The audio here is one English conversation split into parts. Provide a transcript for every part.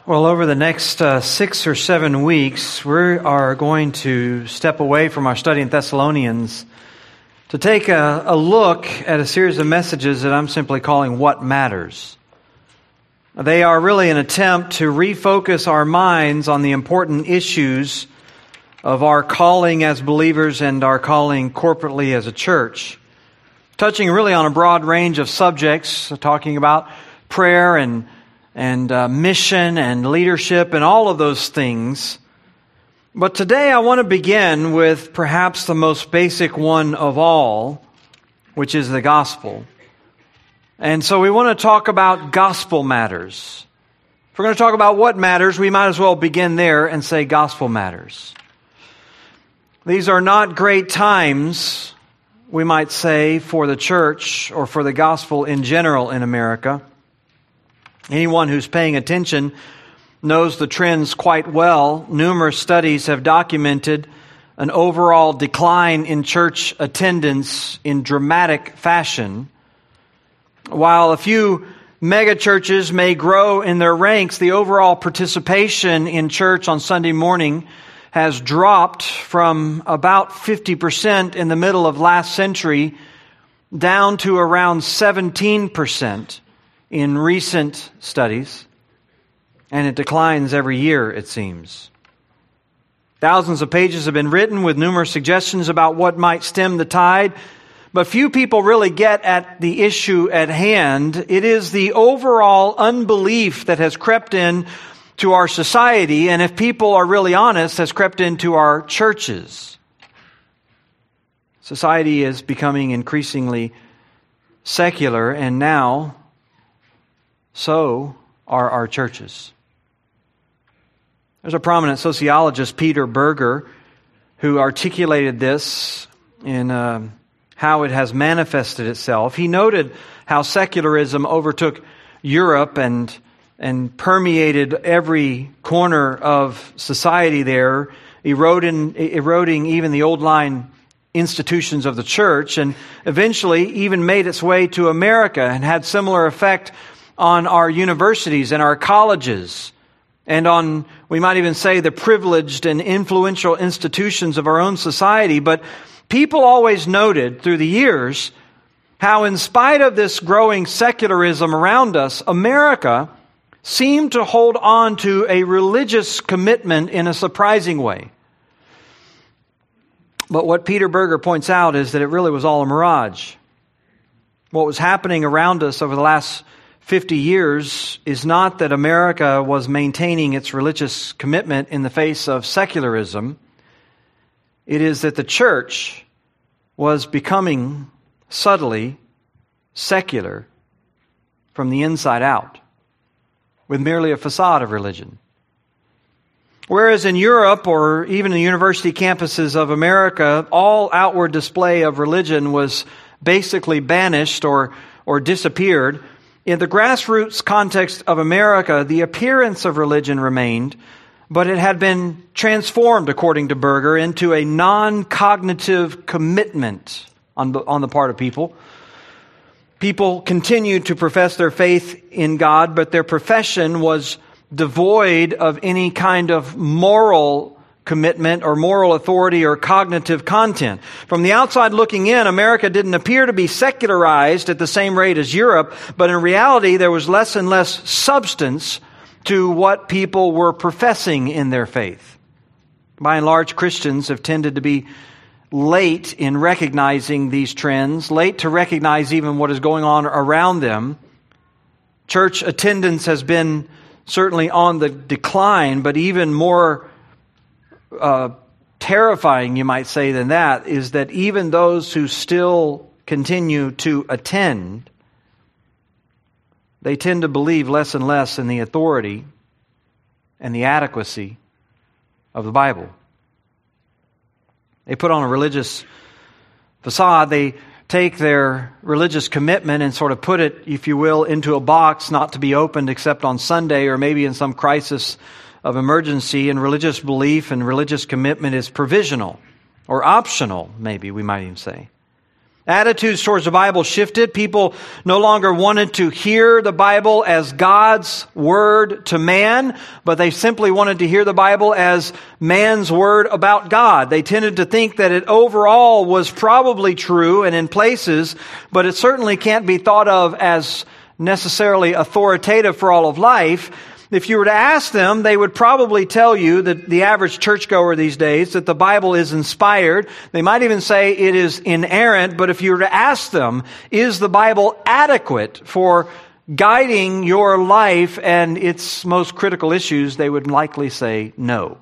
Well, over the next 6 or 7 weeks, we are going to step away from our study in Thessalonians to take a look at a series of messages that I'm simply calling What Matters. They are really an attempt to refocus our minds on the important issues of our calling as believers and our calling corporately as a church, touching really on a broad range of subjects, talking about prayer and mission and leadership and all of those things. But today I want to begin with perhaps the most basic one of all, which is the gospel. And so we want to talk about gospel matters. If we're going to talk about what matters, we might as well begin there and say gospel matters. These are not great times, we might say, for the church or for the gospel in general in America. Anyone who's paying attention knows the trends quite well. Numerous studies have documented an overall decline in church attendance in dramatic fashion. While a few megachurches may grow in their ranks, the overall participation in church on Sunday morning has dropped from about 50% in the middle of last century down to around 17% in recent studies, and it declines every year, it seems. Thousands of pages have been written with numerous suggestions about what might stem the tide, but few people really get at the issue at hand. It is the overall unbelief that has crept in to our society, and if people are really honest, has crept into our churches. Society is becoming increasingly secular, and now so are our churches. There's a prominent sociologist, Peter Berger, who articulated this in how it has manifested itself. He noted how secularism overtook Europe and permeated every corner of society there, eroding even the old line institutions of the church, and eventually even made its way to America and had similar effect on our universities and our colleges, and on, we might even say, the privileged and influential institutions of our own society. But people always noted through the years how, in spite of this growing secularism around us, America seemed to hold on to a religious commitment in a surprising way. But what Peter Berger points out is that it really was all a mirage. What was happening around us over the last 50 years is not that America was maintaining its religious commitment in the face of secularism. It is that the church was becoming subtly secular from the inside out, with merely a facade of religion. Whereas in Europe, or even the university campuses of America, all outward display of religion was basically banished or disappeared. In the grassroots context of America, the appearance of religion remained, but it had been transformed, according to Berger, into a non-cognitive commitment on the part of people. People continued to profess their faith in God, but their profession was devoid of any kind of moral commitment or moral authority or cognitive content. From the outside looking in, America didn't appear to be secularized at the same rate as Europe, but in reality there was less and less substance to what people were professing in their faith. By and large, Christians have tended to be late in recognizing these trends, late to recognize even what is going on around them. Church attendance has been certainly on the decline, but even more terrifying, you might say, than that is that even those who still continue to attend, they tend to believe less and less in the authority and the adequacy of the Bible. They put on a religious facade. They take their religious commitment and sort of put it, if you will, into a box not to be opened except on Sunday or maybe in some crisis of emergency. And religious belief and religious commitment is provisional or optional, maybe we might even say. Attitudes towards the Bible shifted. People no longer wanted to hear the Bible as God's word to man, but they simply wanted to hear the Bible as man's word about God. They tended to think that it overall was probably true and in places, but it certainly can't be thought of as necessarily authoritative for all of life. If you were to ask them, they would probably tell you, that the average churchgoer these days, that the Bible is inspired. They might even say it is inerrant, but if you were to ask them, is the Bible adequate for guiding your life and its most critical issues, they would likely say no.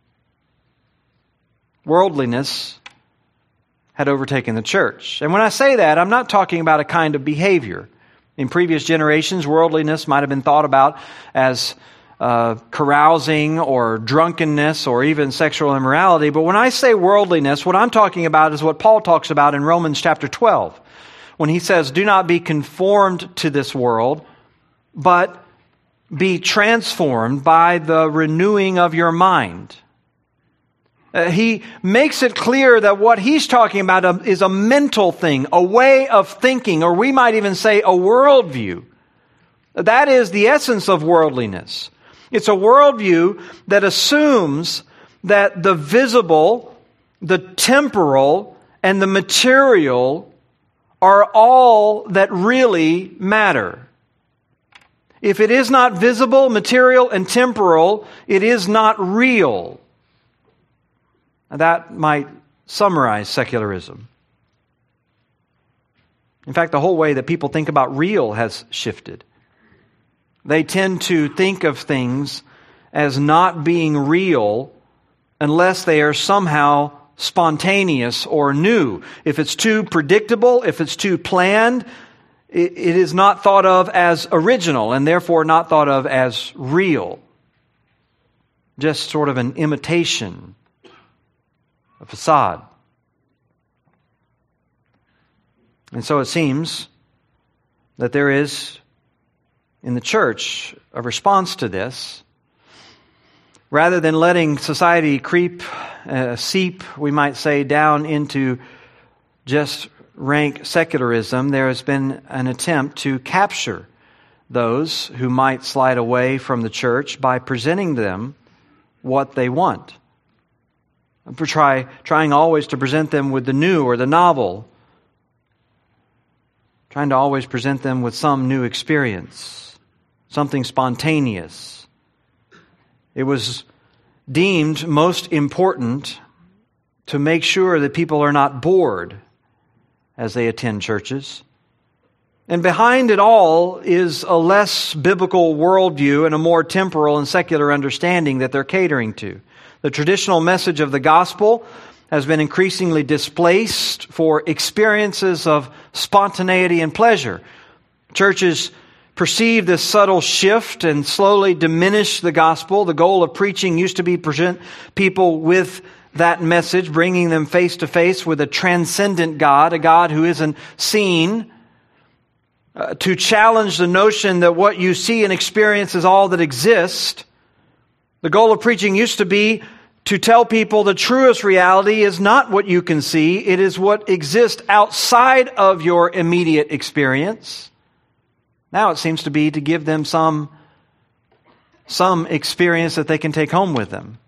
Worldliness had overtaken the church. And when I say that, I'm not talking about a kind of behavior. In previous generations, worldliness might have been thought about as carousing or drunkenness or even sexual immorality. But when I say worldliness, what I'm talking about is what Paul talks about in Romans chapter 12. When he says, do not be conformed to this world, but be transformed by the renewing of your mind. He makes it clear that what he's talking about is a mental thing, a way of thinking, or we might even say a worldview. That is the essence of worldliness. It's a worldview that assumes that the visible, the temporal, and the material are all that really matter. If it is not visible, material, and temporal, it is not real. That might summarize secularism. In fact, the whole way that people think about real has shifted. They tend to think of things as not being real unless they are somehow spontaneous or new. If it's too predictable, if it's too planned, it is not thought of as original and therefore not thought of as real. Just sort of an imitation. A facade. And so it seems that there is in the church a response to this. Rather than letting society seep, we might say, down into just rank secularism, there has been an attempt to capture those who might slide away from the church by presenting them what they want. Trying always to present them with the new or the novel. Trying to always present them with some new experience. Something spontaneous. It was deemed most important to make sure that people are not bored as they attend churches. And behind it all is a less biblical worldview and a more temporal and secular understanding that they're catering to. The traditional message of the gospel has been increasingly displaced for experiences of spontaneity and pleasure. Churches perceive this subtle shift and slowly diminish the gospel. The goal of preaching used to be present people with that message, bringing them face to face with a transcendent God, a God who isn't seen, to challenge the notion that what you see and experience is all that exists. The goal of preaching used to be to tell people the truest reality is not what you can see, it is what exists outside of your immediate experience. Now it seems to be to give them some experience that they can take home with them.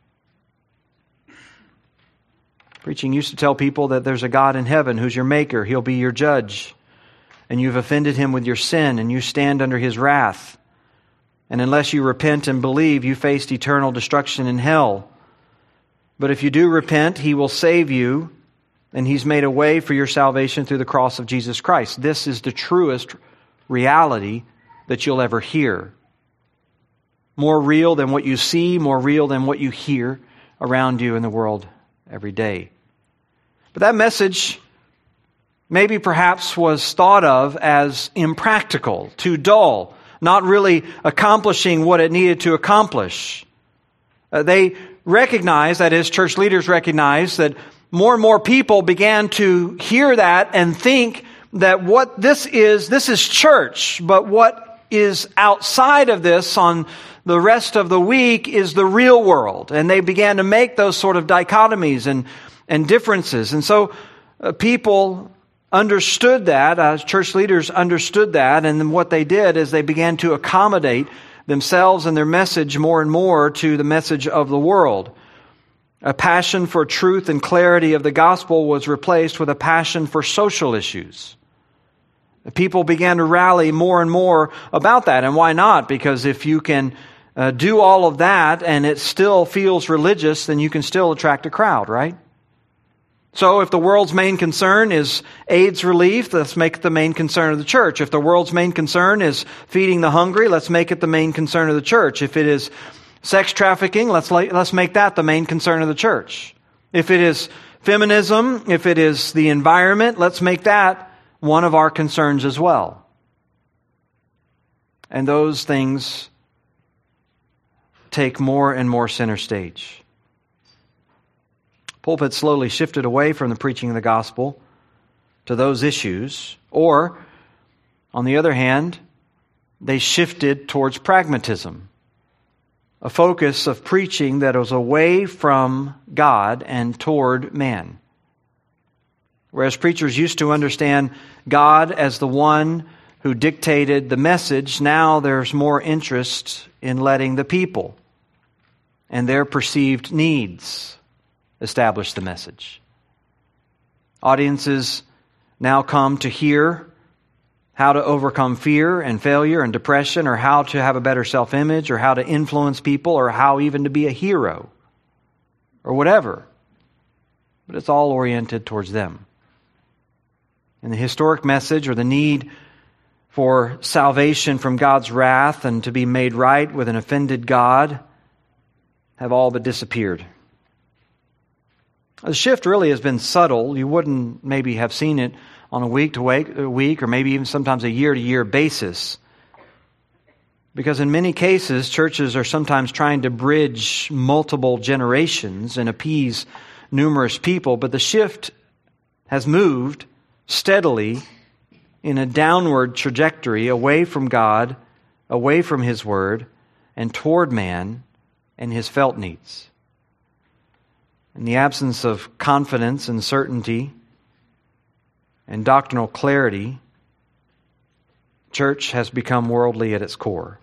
Preaching used to tell people that there's a God in heaven who's your maker, He'll be your judge, and you've offended Him with your sin, and you stand under His wrath. And unless you repent and believe, you face eternal destruction in hell. But if you do repent, He will save you, and He's made a way for your salvation through the cross of Jesus Christ. This is the truest reality that you'll ever hear. More real than what you see, more real than what you hear around you in the world every day. But that message maybe perhaps was thought of as impractical, too dull, not really accomplishing what it needed to accomplish. They recognized, that is, church leaders recognized, that more and more people began to hear that and think that what this is church, but what is outside of this on the rest of the week is the real world. And they began to make those sort of dichotomies and differences. And so people understood that, church leaders understood that, and then what they did is they began to accommodate themselves and their message more and more to the message of the world. A passion for truth and clarity of the gospel was replaced with a passion for social issues. People began to rally more and more about that. And why not? Because if you can do all of that and it still feels religious, then you can still attract a crowd, right? So if the world's main concern is AIDS relief, let's make it the main concern of the church. If the world's main concern is feeding the hungry, let's make it the main concern of the church. If it is sex trafficking, let's make that the main concern of the church. If it is feminism, if it is the environment, let's make that one of our concerns as well. And those things take more and more center stage. Pulpits slowly shifted away from the preaching of the gospel to those issues, or, on the other hand, they shifted towards pragmatism, a focus of preaching that was away from God and toward man. Whereas preachers used to understand God as the one who dictated the message, now there's more interest in letting the people and their perceived needs establish the message. Audiences now come to hear how to overcome fear and failure and depression, or how to have a better self-image, or how to influence people, or how even to be a hero, or whatever. But it's all oriented towards them. And the historic message, or the need for salvation from God's wrath and to be made right with an offended God, have all but disappeared. The shift really has been subtle. You wouldn't maybe have seen it on a week-to-week, or maybe even sometimes a year-to-year basis. Because in many cases, churches are sometimes trying to bridge multiple generations and appease numerous people, but the shift has moved steadily in a downward trajectory away from God, away from His Word, and toward man and his felt needs. In the absence of confidence and certainty and doctrinal clarity, church has become worldly at its core.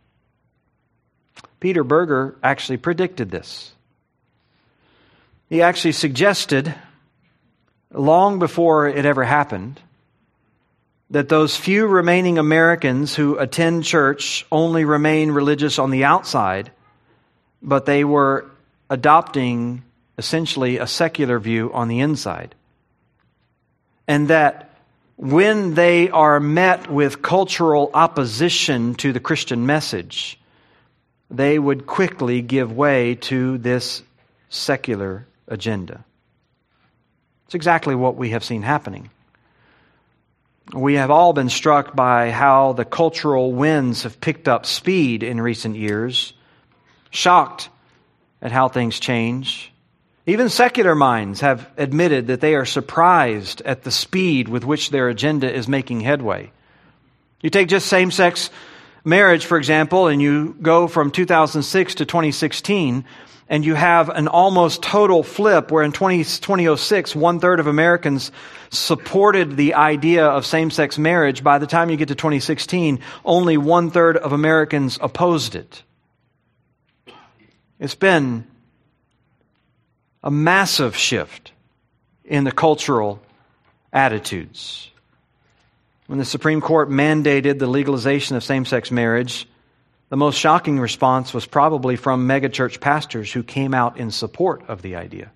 Peter Berger actually predicted this. He actually suggested, long before it ever happened, that those few remaining Americans who attend church only remain religious on the outside, but they were adopting essentially a secular view on the inside. And that when they are met with cultural opposition to the Christian message, they would quickly give way to this secular agenda. It's exactly what we have seen happening. We have all been struck by how the cultural winds have picked up speed in recent years, shocked at how things change. Even secular minds have admitted that they are surprised at the speed with which their agenda is making headway. You take just same-sex marriage, for example, and you go from 2006 to 2016, and you have an almost total flip where in 2006, 1/3 of Americans supported the idea of same-sex marriage. By the time you get to 2016, only 1/3 of Americans opposed it. It's been a massive shift in the cultural attitudes. When the Supreme Court mandated the legalization of same-sex marriage, the most shocking response was probably from megachurch pastors who came out in support of the idea.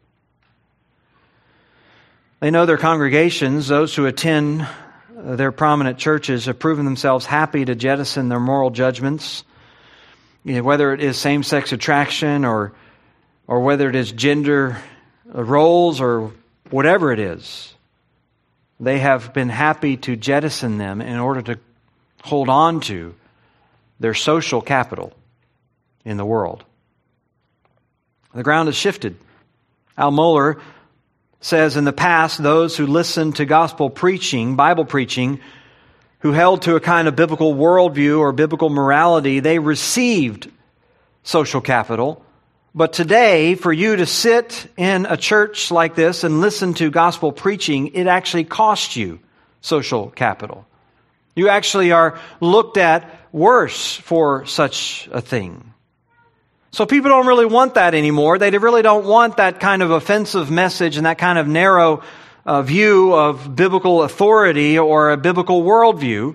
They know their congregations, those who attend their prominent churches, have proven themselves happy to jettison their moral judgments, whether it is same-sex attraction or whether it is gender roles or whatever it is. They have been happy to jettison them in order to hold on to their social capital in the world. The ground has shifted. Al Mohler says in the past, those who listened to gospel preaching, Bible preaching, who held to a kind of biblical worldview or biblical morality, they received social capital, But today, for you to sit in a church like this and listen to gospel preaching, it actually costs you social capital. You actually are looked at worse for such a thing. So people don't really want that anymore. They really don't want that kind of offensive message and that kind of narrow view of biblical authority or a biblical worldview.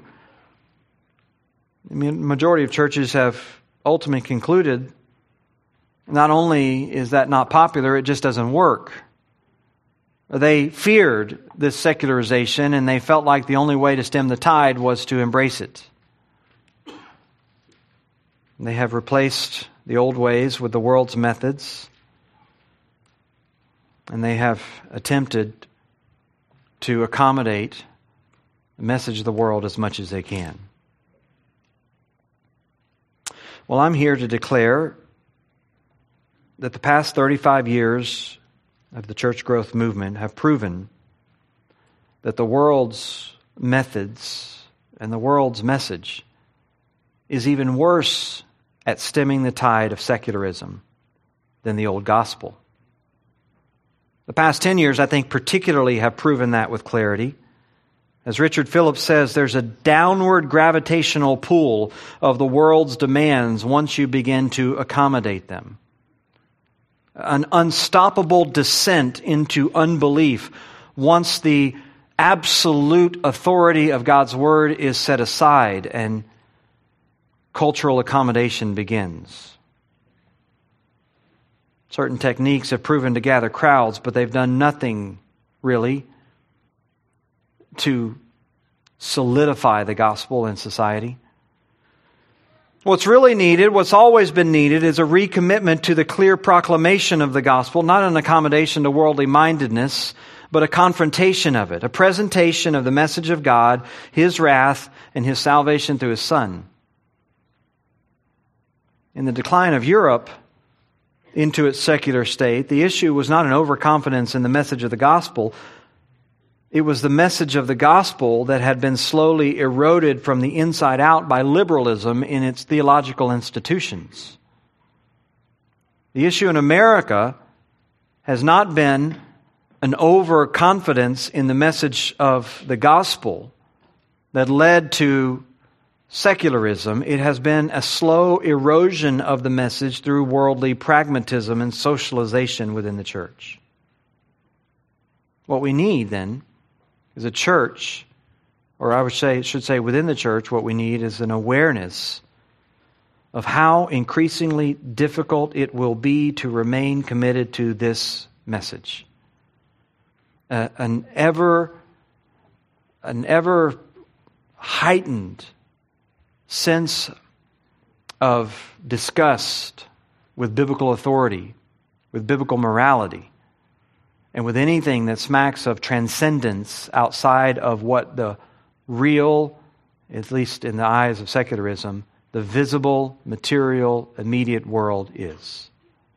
I mean, the majority of churches have ultimately concluded not only is that not popular, it just doesn't work. They feared this secularization and they felt like the only way to stem the tide was to embrace it. They have replaced the old ways with the world's methods, and they have attempted to accommodate the message of the world as much as they can. Well, I'm here to declare that the past 35 years of the church growth movement have proven that the world's methods and the world's message is even worse at stemming the tide of secularism than the old gospel. The past 10 years, I think, particularly have proven that with clarity. As Richard Phillips says, there's a downward gravitational pull of the world's demands once you begin to accommodate them. An unstoppable descent into unbelief once the absolute authority of God's Word is set aside and cultural accommodation begins. Certain techniques have proven to gather crowds, but they've done nothing really to solidify the gospel in society. What's really needed, what's always been needed, is a recommitment to the clear proclamation of the gospel, not an accommodation to worldly mindedness, but a confrontation of it, a presentation of the message of God, His wrath, and His salvation through His Son. In the decline of Europe into its secular state, the issue was not an overconfidence in the message of the gospel. It was the message of the gospel that had been slowly eroded from the inside out by liberalism in its theological institutions. The issue in America has not been an overconfidence in the message of the gospel that led to secularism. It has been a slow erosion of the message through worldly pragmatism and socialization within the church. What we need then is a church, or I should say within the church, what we need is an awareness of how increasingly difficult it will be to remain committed to this message. An ever heightened sense of disgust with biblical authority, with biblical morality, and with anything that smacks of transcendence outside of what the real, at least in the eyes of secularism, the visible, material, immediate world is.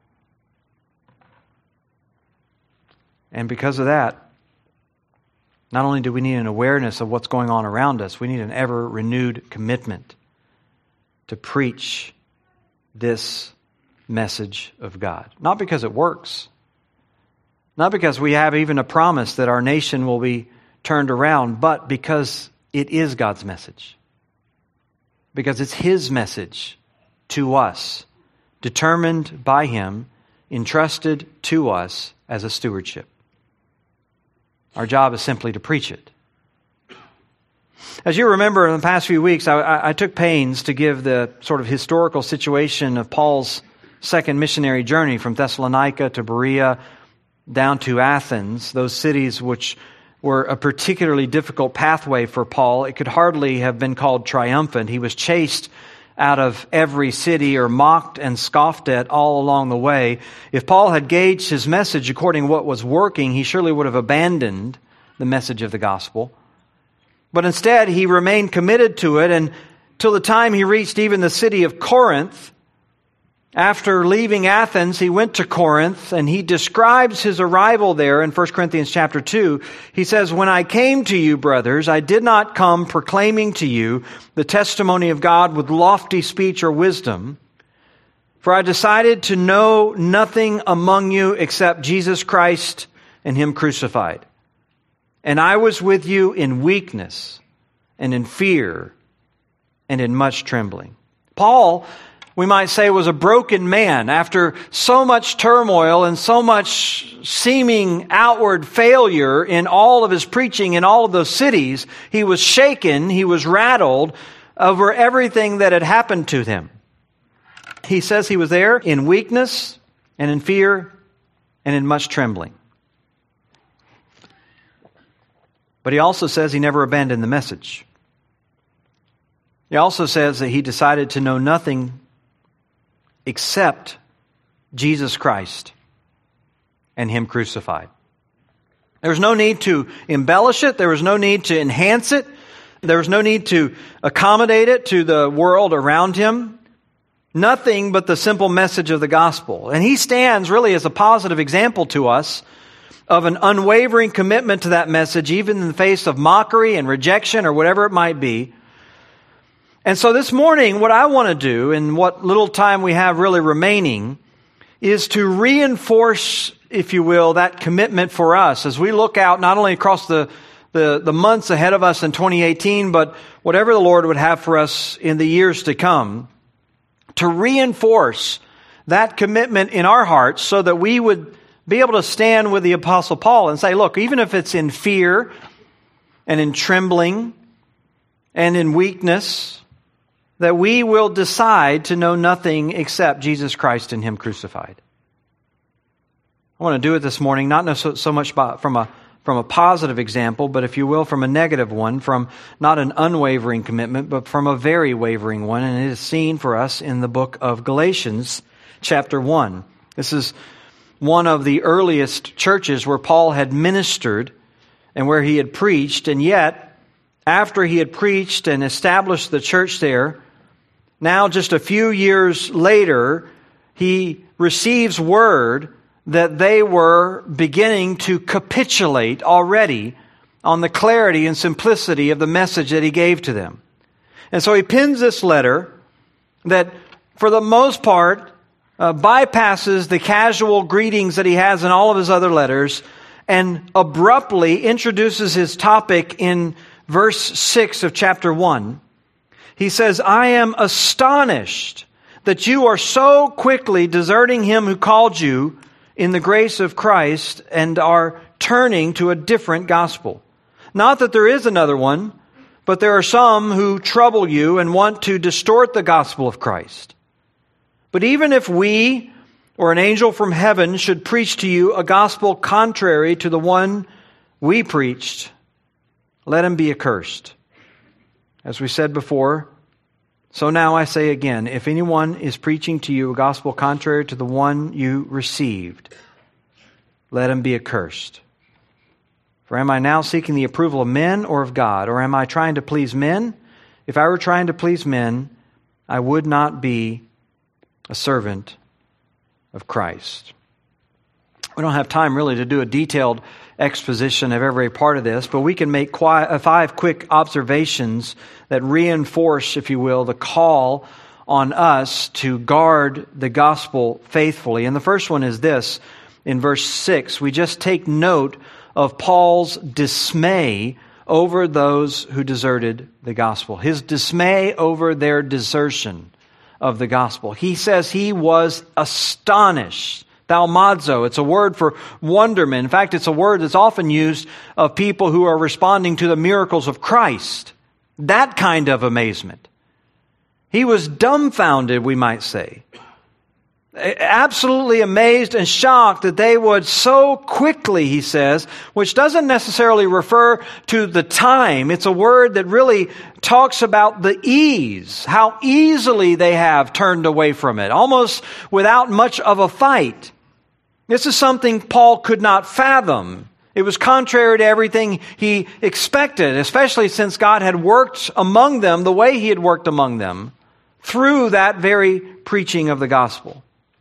And because of that, not only do we need an awareness of what's going on around us, we need an ever-renewed commitment to preach this message of God. Not because it works, not because we have even a promise that our nation will be turned around, but because it is God's message. Because it's His message to us, determined by Him, entrusted to us as a stewardship. Our job is simply to preach it. As you remember, in the past few weeks, I took pains to give the sort of historical situation of Paul's second missionary journey from Thessalonica to Berea down to Athens, those cities which were a particularly difficult pathway for Paul. It could hardly have been called triumphant. He was chased out of every city or mocked and scoffed at all along the way. If Paul had gauged his message according to what was working, he surely would have abandoned the message of the gospel. But instead, he remained committed to it until the time he reached even the city of Corinth. After leaving Athens, he went to Corinth, and he describes his arrival there in 1 Corinthians chapter 2. He says, "When I came to you, brothers, I did not come proclaiming to you the testimony of God with lofty speech or wisdom. For I decided to know nothing among you except Jesus Christ and Him crucified. And I was with you in weakness and in fear and in much trembling. Paul, we might say, was a broken man. After so much turmoil and so much seeming outward failure in all of his preaching in all of those cities, he was shaken, he was rattled over everything that had happened to him. He says he was there in weakness and in fear and in much trembling. But he also says he never abandoned the message. He also says that he decided to know nothing except Jesus Christ and Him crucified. There was no need to embellish it. There was no need to enhance it. There was no need to accommodate it to the world around him. Nothing but the simple message of the gospel. And he stands really as a positive example to us of an unwavering commitment to that message, even in the face of mockery and rejection or whatever it might be. And so this morning, what I want to do, and what little time we have really remaining, is to reinforce, if you will, that commitment for us as we look out not only across the months ahead of us in 2018, but whatever the Lord would have for us in the years to come, to reinforce that commitment in our hearts so that we would be able to stand with the Apostle Paul and say, look, even if it's in fear and in trembling and in weakness, that we will decide to know nothing except Jesus Christ and Him crucified. I want to do it this morning, not so much from a positive example, but if you will, from a negative one, from not an unwavering commitment, but from a very wavering one. And it is seen for us in the book of Galatians, chapter 1. This is one of the earliest churches where Paul had ministered and where he had preached. And yet, after he had preached and established the church there, now just a few years later, he receives word that they were beginning to capitulate already on the clarity and simplicity of the message that he gave to them. And so he pins this letter that, for the most part, bypasses the casual greetings that he has in all of his other letters and abruptly introduces his topic in verse 6 of chapter 1. He says, I am astonished that you are so quickly deserting Him who called you in the grace of Christ and are turning to a different gospel. Not that there is another one, but there are some who trouble you and want to distort the gospel of Christ. But even if we or an angel from heaven should preach to you a gospel contrary to the one we preached, let him be accursed. As we said before, so now I say again, if anyone is preaching to you a gospel contrary to the one you received, let him be accursed. For am I now seeking the approval of men or of God? Or am I trying to please men? If I were trying to please men, I would not be a servant of Christ. We don't have time really to do a detailed exposition of every part of this, but we can make 5 quick observations that reinforce, if you will, the call on us to guard the gospel faithfully. And the first one is this. In verse 6, we just take note of Paul's dismay over those who deserted the gospel. His dismay over their desertion of the gospel. He says he was astonished. Thaumazo, it's a word for wonderment. In fact, it's a word that's often used of people who are responding to the miracles of Christ. That kind of amazement. He was dumbfounded, we might say. Absolutely amazed and shocked that they would so quickly, he says, which doesn't necessarily refer to the time. It's a word that really talks about the ease, how easily they have turned away from it, almost without much of a fight. This is something Paul could not fathom. It was contrary to everything he expected, especially since God had worked among them the way He had worked among them through that very preaching of the gospel.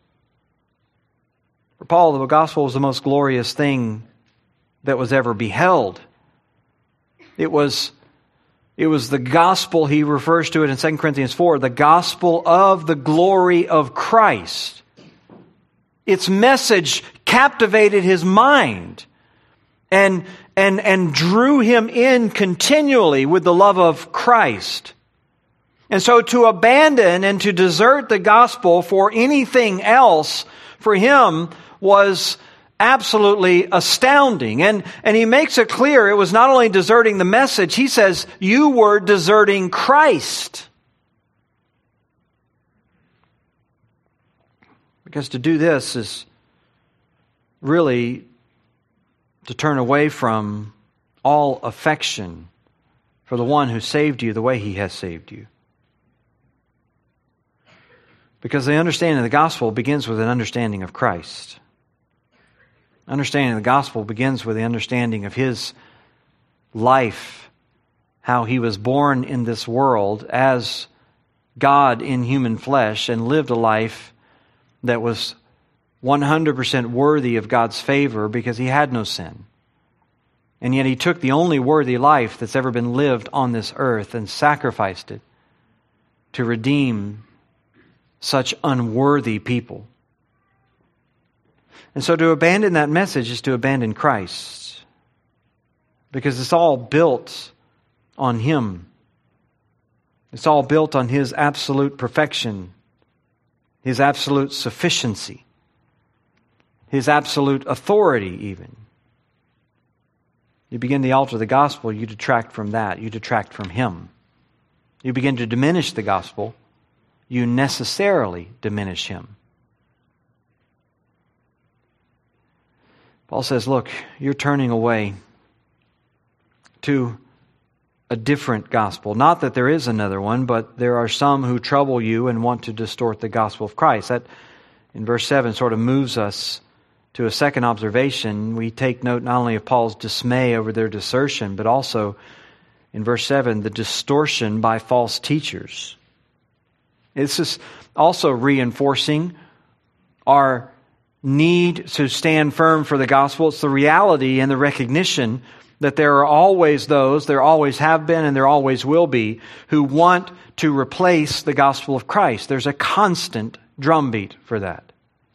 For Paul, the gospel was the most glorious thing that was ever beheld. It was It was the gospel, he refers to it in 2 Corinthians 4, the gospel of the glory of Christ. Its message captivated his mind and drew him in continually with the love of Christ. And so to abandon and to desert the gospel for anything else for him was absolutely astounding. And he makes it clear it was not only deserting the message, he says, you were deserting Christ. Because to do this is really to turn away from all affection for the one who saved you the way he has saved you. Because the understanding of the gospel begins with an understanding of Christ. Understanding of the gospel begins with the understanding of his life, how he was born in this world as God in human flesh and lived a life that was 100% worthy of God's favor because he had no sin. And yet he took the only worthy life that's ever been lived on this earth and sacrificed it to redeem such unworthy people. And so to abandon that message is to abandon Christ, because it's all built on him. It's all built on his absolute perfection, his absolute sufficiency, his absolute authority even. You begin to alter the gospel, you detract from that, you detract from him. You begin to diminish the gospel, you necessarily diminish him. Paul says, look, you're turning away to a different gospel. Not that there is another one, but there are some who trouble you and want to distort the gospel of Christ. That, in verse 7, sort of moves us to a second observation. We take note not only of Paul's dismay over their desertion, but also, in verse 7, the distortion by false teachers. This is also reinforcing our need to stand firm for the gospel. It's the reality and the recognition that there are always those, there always have been and there always will be, who want to replace the gospel of Christ. There's a constant drumbeat for that.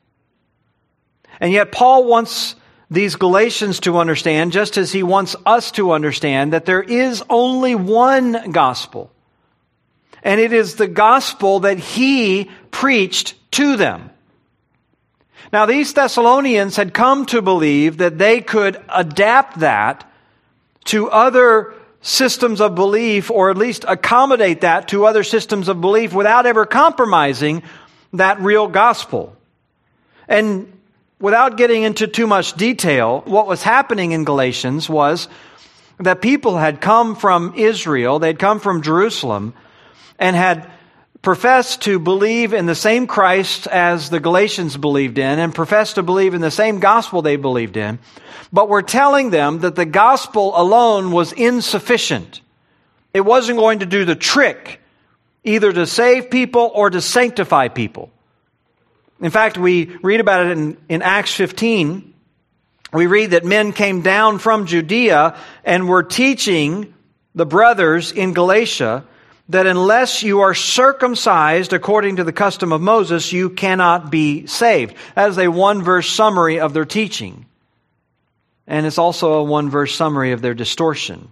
And yet Paul wants these Galatians to understand, just as he wants us to understand, that there is only one gospel. And it is the gospel that he preached to them. Now, these Thessalonians had come to believe that they could adapt that to other systems of belief, or at least accommodate that to other systems of belief without ever compromising that real gospel. And without getting into too much detail, what was happening in Galatians was that people had come from Israel, they'd come from Jerusalem, and had professed to believe in the same Christ as the Galatians believed in, and professed to believe in the same gospel they believed in, but were telling them that the gospel alone was insufficient. It wasn't going to do the trick, either to save people or to sanctify people. In fact, we read about it in Acts 15. We read that men came down from Judea and were teaching the brothers in Galatia that unless you are circumcised according to the custom of Moses, you cannot be saved. That is a one-verse summary of their teaching. And it's also a one-verse summary of their distortion.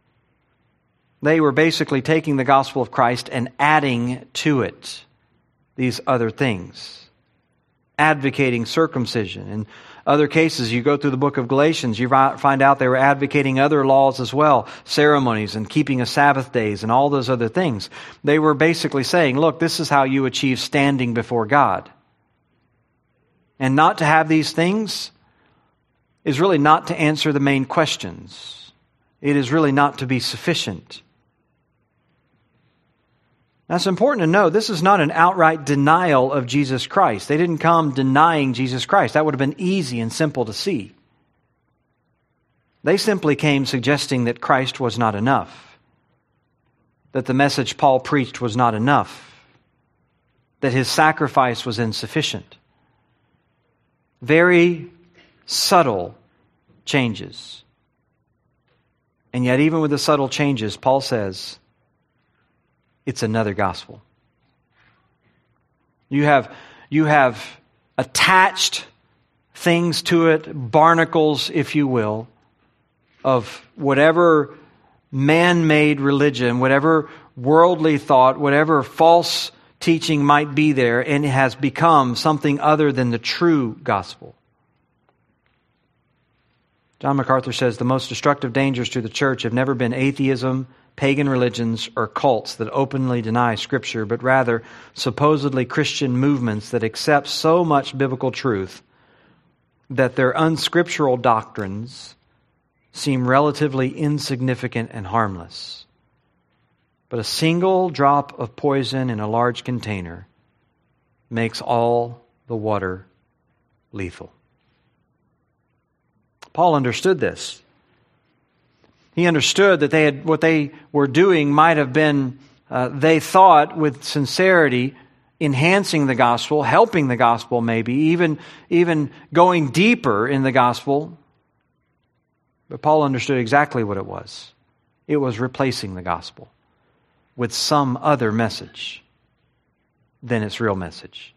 They were basically taking the gospel of Christ and adding to it these other things. Advocating circumcision. In other cases, you go through the book of Galatians, you find out they were advocating other laws as well, ceremonies and keeping of Sabbath days and all those other things. They were basically saying, look, this is how you achieve standing before God. And not to have these things is really not to answer the main questions. It is really not to be sufficient. Now, it's important to know this is not an outright denial of Jesus Christ. They didn't come denying Jesus Christ. That would have been easy and simple to see. They simply came suggesting that Christ was not enough, that the message Paul preached was not enough, that his sacrifice was insufficient. Very subtle changes. And yet, even with the subtle changes, Paul says, it's another gospel. You have attached things to it, barnacles, if you will, of whatever man-made religion, whatever worldly thought, whatever false teaching might be there, and it has become something other than the true gospel. John MacArthur says the most destructive dangers to the church have never been atheism, pagan religions, or cults that openly deny Scripture, but rather supposedly Christian movements that accept so much biblical truth that their unscriptural doctrines seem relatively insignificant and harmless. But a single drop of poison in a large container makes all the water lethal. Paul understood this. He understood that what they were doing might have been, they thought, with sincerity, enhancing the gospel, helping the gospel maybe, even going deeper in the gospel. But Paul understood exactly what it was. It was replacing the gospel with some other message than its real message.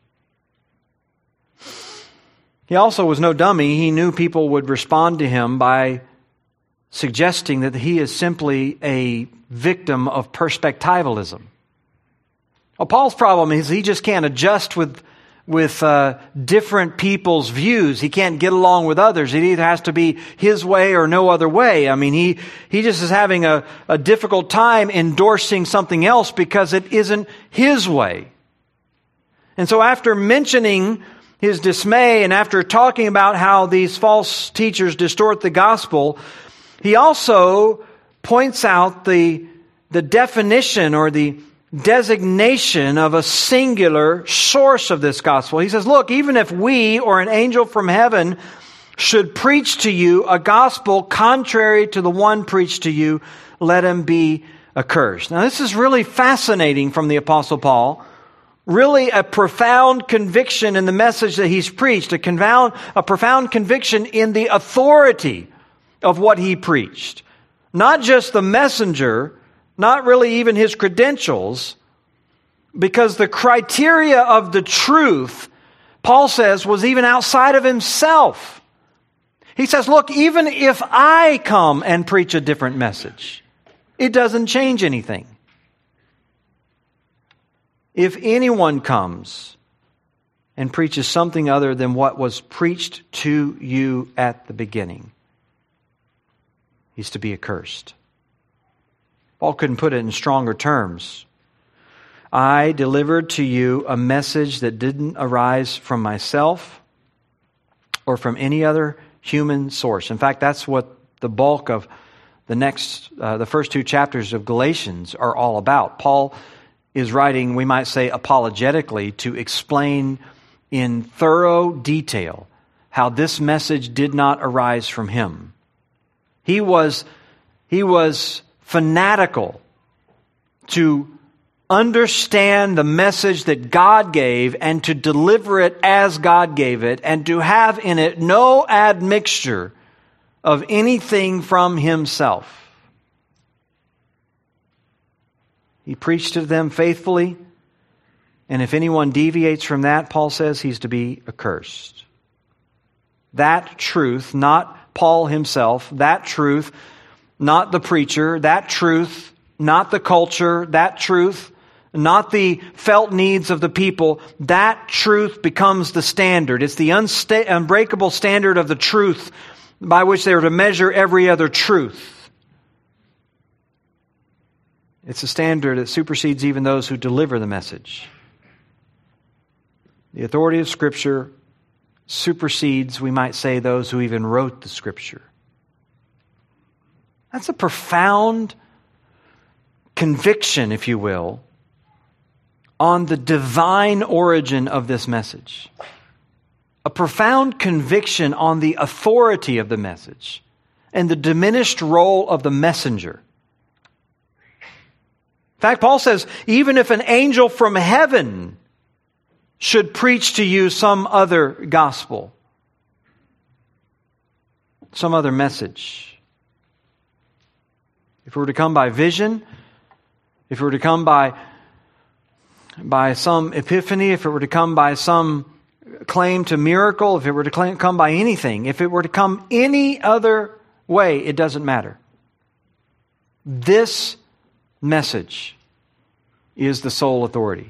He also was no dummy. He knew people would respond to him by suggesting that he is simply a victim of perspectivalism. Well, Paul's problem is he just can't adjust with different people's views. He can't get along with others. It either has to be his way or no other way. I mean, he just is having a difficult time endorsing something else because it isn't his way. And so after mentioning his dismay and after talking about how these false teachers distort the gospel, he also points out the definition or the designation of a singular source of this gospel. He says, look, even if we or an angel from heaven should preach to you a gospel contrary to the one preached to you, let him be accursed. Now, this is really fascinating from the Apostle Paul. Really a profound conviction in the message that he's preached, a profound conviction in the authority of what he preached. Not just the messenger, not really even his credentials, because the criteria of the truth, Paul says, was even outside of himself. He says, look, even if I come and preach a different message, it doesn't change anything. If anyone comes and preaches something other than what was preached to you at the beginning, he's to be accursed. Paul couldn't put it in stronger terms. I delivered to you a message that didn't arise from myself or from any other human source. In fact, that's what the bulk of the first two chapters of Galatians are all about. Paul is writing, we might say apologetically, to explain in thorough detail how this message did not arise from him. He was fanatical to understand the message that God gave and to deliver it as God gave it and to have in it no admixture of anything from himself. He preached to them faithfully, and if anyone deviates from that, Paul says he's to be accursed. That truth, not Paul himself, that truth, not the preacher, that truth, not the culture, that truth, not the felt needs of the people, that truth becomes the standard. It's the unbreakable standard of the truth by which they are to measure every other truth. It's a standard that supersedes even those who deliver the message. The authority of Scripture supersedes, we might say, those who even wrote the Scripture. That's a profound conviction, if you will, on the divine origin of this message. A profound conviction on the authority of the message and the diminished role of the messenger. In fact, Paul says, even if an angel from heaven should preach to you some other gospel, some other message, if it were to come by vision, if it were to come by by some epiphany, if it were to come by some claim to miracle, if it were to come by anything, if it were to come any other way, it doesn't matter. This message is the sole authority.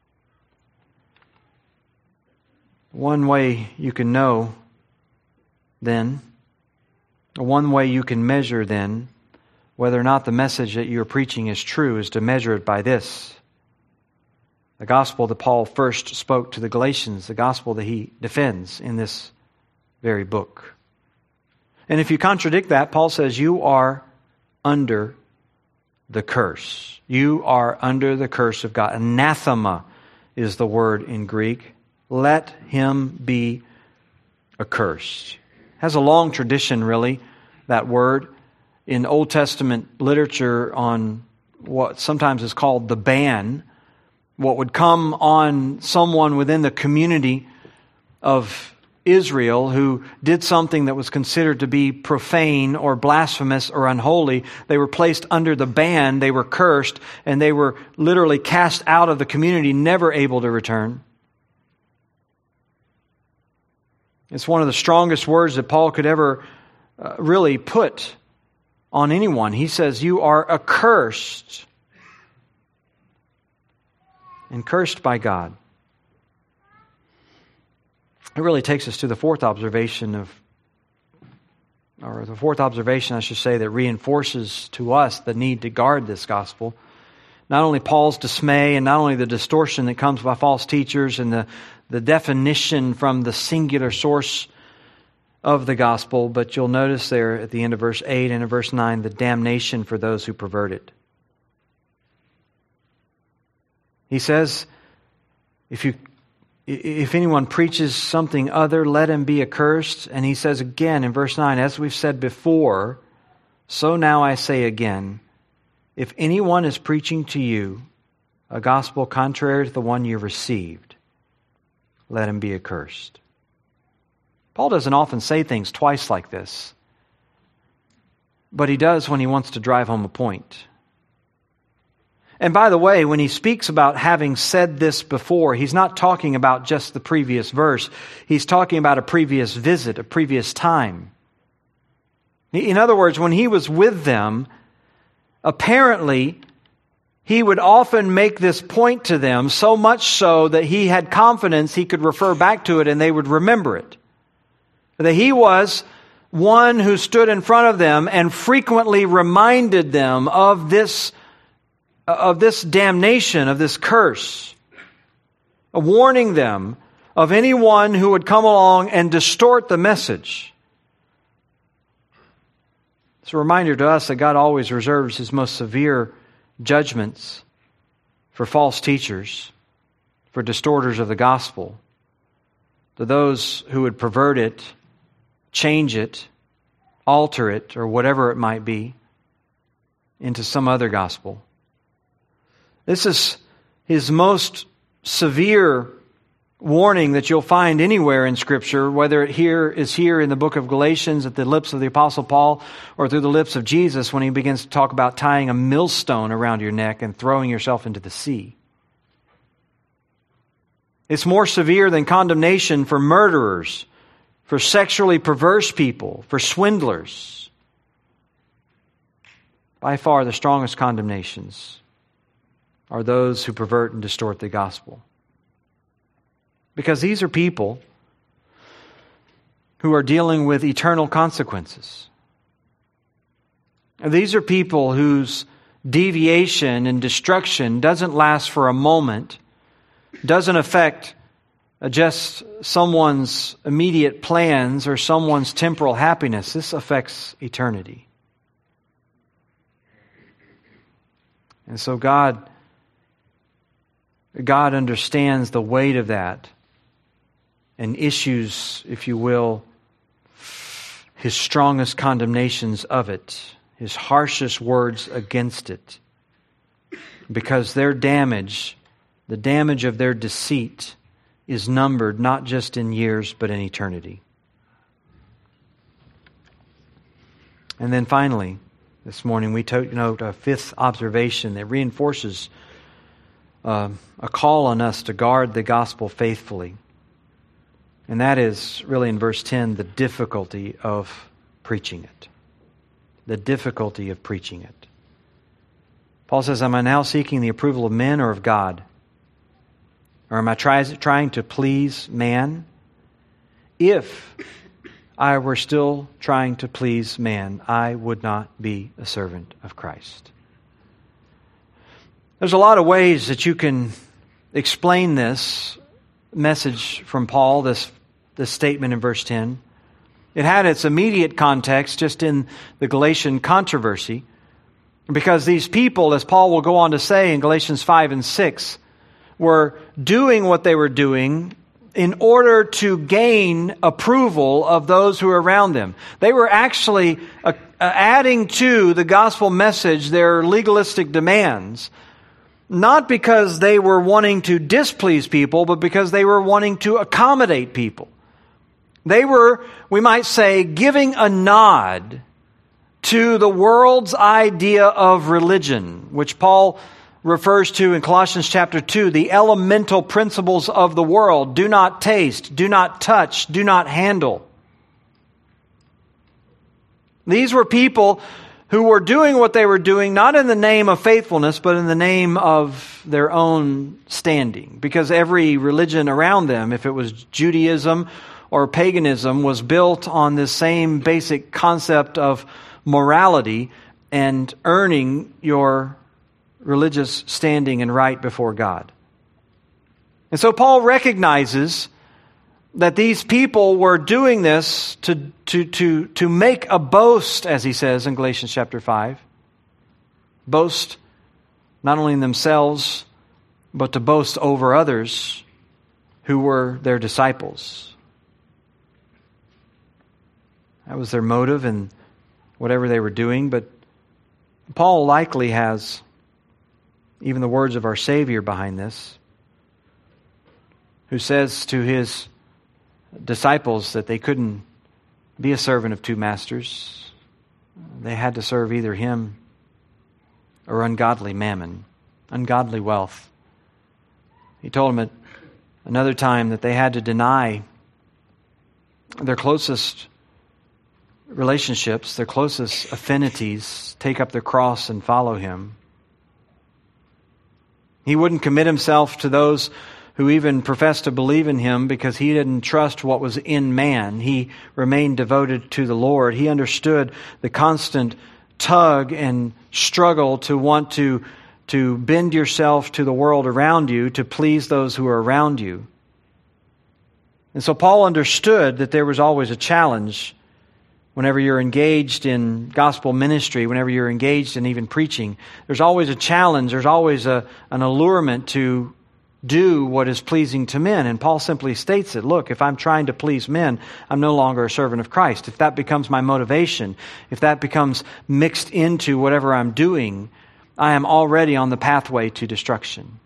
One way you can know then, one way you can measure then, whether or not the message that you're preaching is true is to measure it by this. The gospel that Paul first spoke to the Galatians, the gospel that he defends in this very book. And if you contradict that, Paul says you are under the curse. You are under the curse of God. Anathema is the word in Greek. Let him be accursed. Has a long tradition, really, that word. In Old Testament literature on what sometimes is called the ban, what would come on someone within the community of Israel who did something that was considered to be profane or blasphemous or unholy, they were placed under the ban, they were cursed, and they were literally cast out of the community, never able to return. It's one of the strongest words that Paul could ever really put on anyone. He says, you are accursed. And cursed by God. It really takes us to the fourth observation I should say, that reinforces to us the need to guard this gospel. Not only Paul's dismay and not only the distortion that comes by false teachers and the definition from the singular source of the gospel, but you'll notice there at the end of verse 8 and in verse 9, the damnation for those who pervert it. He says, if anyone preaches something other, let him be accursed. And he says again in verse 9, as we've said before, so now I say again, if anyone is preaching to you a gospel contrary to the one you received, let him be accursed. Paul doesn't often say things twice like this, but he does when he wants to drive home a point. And by the way, when he speaks about having said this before, he's not talking about just the previous verse. He's talking about a previous visit, a previous time. In other words, when he was with them, apparently he would often make this point to them, so much so that he had confidence he could refer back to it and they would remember it. That he was one who stood in front of them and frequently reminded them of this damnation, of this curse, warning them of anyone who would come along and distort the message. It's a reminder to us that God always reserves His most severe judgments for false teachers, for distorters of the gospel, to those who would pervert it, change it, alter it, or whatever it might be, into some other gospel. This is His most severe warning that you'll find anywhere in Scripture, whether it is here in the book of Galatians at the lips of the Apostle Paul or through the lips of Jesus when He begins to talk about tying a millstone around your neck and throwing yourself into the sea. It's more severe than condemnation for murderers, for sexually perverse people, for swindlers. By far the strongest condemnations are those who pervert and distort the gospel. Because these are people who are dealing with eternal consequences. And these are people whose deviation and destruction doesn't last for a moment, doesn't affect just someone's immediate plans or someone's temporal happiness. This affects eternity. And so God understands the weight of that and issues, if you will, His strongest condemnations of it, His harshest words against it, because their damage, the damage of their deceit, is numbered not just in years but in eternity. And then finally, this morning we note a fifth observation that reinforces a call on us to guard the gospel faithfully. And that is really in verse 10, the difficulty of preaching it. The difficulty of preaching it. Paul says, am I now seeking the approval of men or of God? Or am I trying to please man? If I were still trying to please man, I would not be a servant of Christ. There's a lot of ways that you can explain this message from Paul, this statement in verse 10. It had its immediate context just in the Galatian controversy, because these people, as Paul will go on to say in Galatians 5 and 6, were doing what they were doing in order to gain approval of those who are around them. They were actually adding to the gospel message their legalistic demands, not because they were wanting to displease people, but because they were wanting to accommodate people. They were, we might say, giving a nod to the world's idea of religion, which Paul refers to in Colossians chapter 2, the elemental principles of the world. Do not taste, do not touch, do not handle. These were people who were doing what they were doing, not in the name of faithfulness, but in the name of their own standing. Because every religion around them, if it was Judaism or paganism, was built on this same basic concept of morality and earning your religious standing and right before God. And so Paul recognizes that these people were doing this to make a boast, as he says in Galatians chapter 5. Boast not only in themselves, but to boast over others who were their disciples. That was their motive in whatever they were doing. But Paul likely has even the words of our Savior behind this, who says to his disciples that they couldn't be a servant of two masters. They had to serve either him or ungodly mammon, ungodly wealth. He told them at another time that they had to deny their closest relationships, their closest affinities, take up their cross and follow him. He wouldn't commit himself to those who even professed to believe in him because he didn't trust what was in man. He remained devoted to the Lord. He understood the constant tug and struggle to want to bend yourself to the world around you, to please those who are around you. And so Paul understood that there was always a challenge whenever you're engaged in gospel ministry, whenever you're engaged in even preaching. There's always a challenge, there's always an allurement to do what is pleasing to men. And Paul simply states it. Look, if I'm trying to please men, I'm no longer a servant of Christ. If that becomes my motivation, if that becomes mixed into whatever I'm doing, I am already on the pathway to destruction.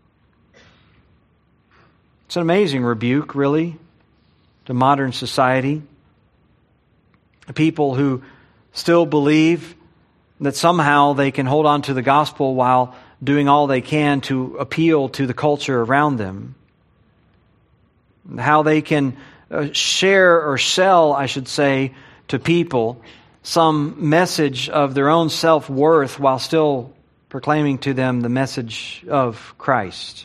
It's an amazing rebuke, really, to modern society. People who still believe that somehow they can hold on to the gospel while doing all they can to appeal to the culture around them. How they can share or sell, I should say, to people some message of their own self-worth while still proclaiming to them the message of Christ.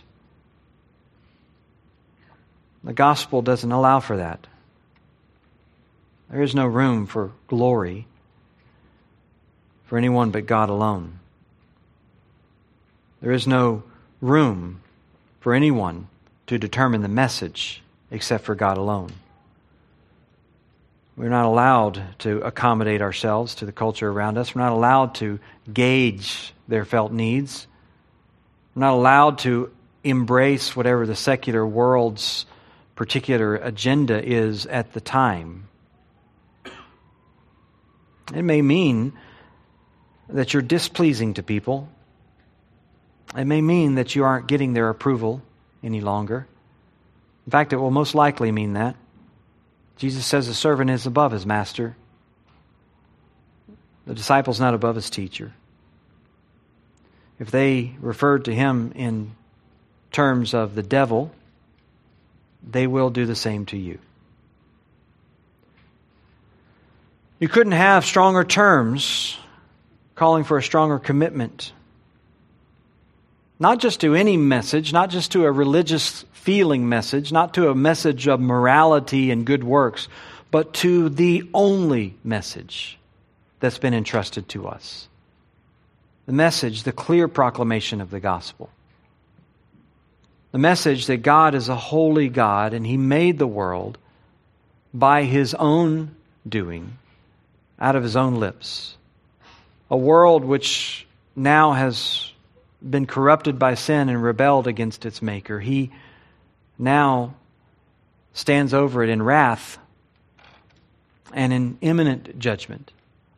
The gospel doesn't allow for that. There is no room for glory for anyone but God alone. There is no room for anyone to determine the message except for God alone. We're not allowed to accommodate ourselves to the culture around us. We're not allowed to gauge their felt needs. We're not allowed to embrace whatever the secular world's particular agenda is at the time. It may mean that you're displeasing to people. It may mean that you aren't getting their approval any longer. In fact, it will most likely mean that. Jesus says the servant is above his master. The disciple's not above his teacher. If they referred to him in terms of the devil, they will do the same to you. You couldn't have stronger terms calling for a stronger commitment. Not just to any message, not just to a religious feeling message, not to a message of morality and good works, but to the only message that's been entrusted to us. The message, the clear proclamation of the gospel. The message that God is a holy God and He made the world by His own doing, out of His own lips. A world which now has been corrupted by sin and rebelled against its Maker. He now stands over it in wrath and in imminent judgment.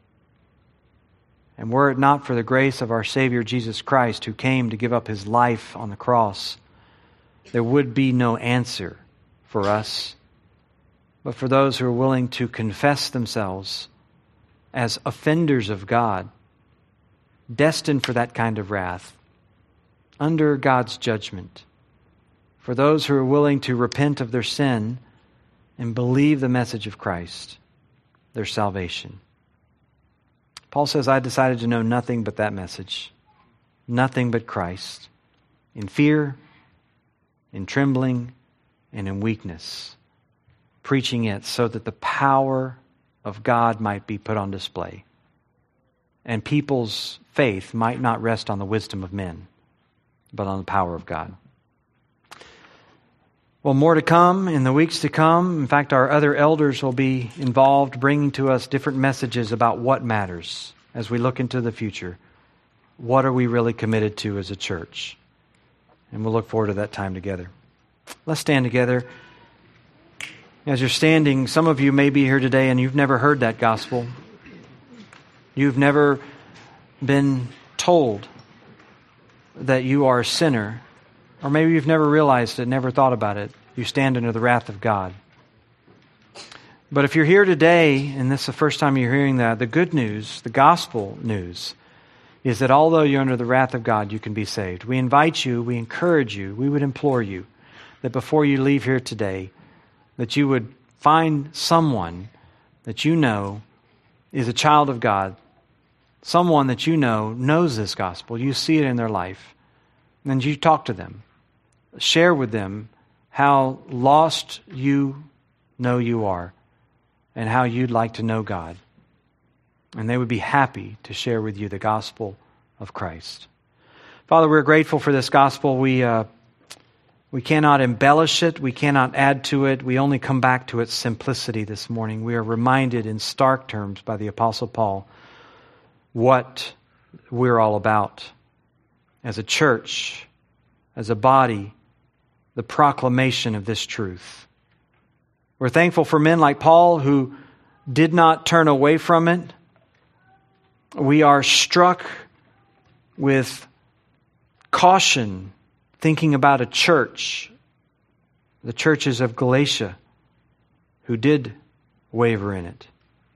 And were it not for the grace of our Savior Jesus Christ, who came to give up His life on the cross, there would be no answer for us, but for those who are willing to confess themselves as offenders of God, destined for that kind of wrath, under God's judgment. For those who are willing to repent of their sin and believe the message of Christ, their salvation. Paul says, I decided to know nothing but that message, nothing but Christ, in fear, in trembling, and in weakness, preaching it so that the power of God might be put on display, and people's faith might not rest on the wisdom of men, but on the power of God. Well, more to come in the weeks to come. In fact, our other elders will be involved, bringing to us different messages about what matters as we look into the future. What are we really committed to as a church? And we'll look forward to that time together. Let's stand together. As you're standing, some of you may be here today and you've never heard that gospel. You've never been told that you are a sinner. Or maybe you've never realized it, never thought about it. You stand under the wrath of God. But if you're here today, and this is the first time you're hearing that, the good news, the gospel news, is that although you're under the wrath of God, you can be saved. We invite you, we encourage you, we would implore you that before you leave here today, that you would find someone that you know is a child of God, someone that you know knows this gospel. You see it in their life. And you talk to them. Share with them how lost you know you are and how you'd like to know God. And they would be happy to share with you the gospel of Christ. Father, we're grateful for this gospel. We cannot embellish it. We cannot add to it. We only come back to its simplicity this morning. We are reminded in stark terms by the Apostle Paul what we're all about. As a church, as a body, the proclamation of this truth. We're thankful for men like Paul who did not turn away from it. We are struck with caution thinking about a church, the churches of Galatia, who did waver in it.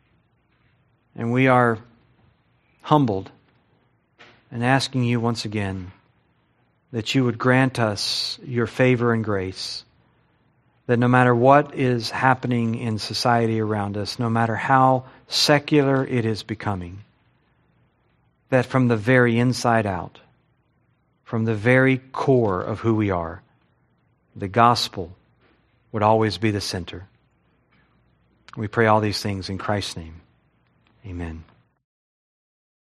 And we are humbled and asking you once again that you would grant us your favor and grace, that no matter what is happening in society around us, no matter how secular it is becoming, that from the very inside out, from the very core of who we are, the gospel would always be the center. We pray all these things in Christ's name. Amen.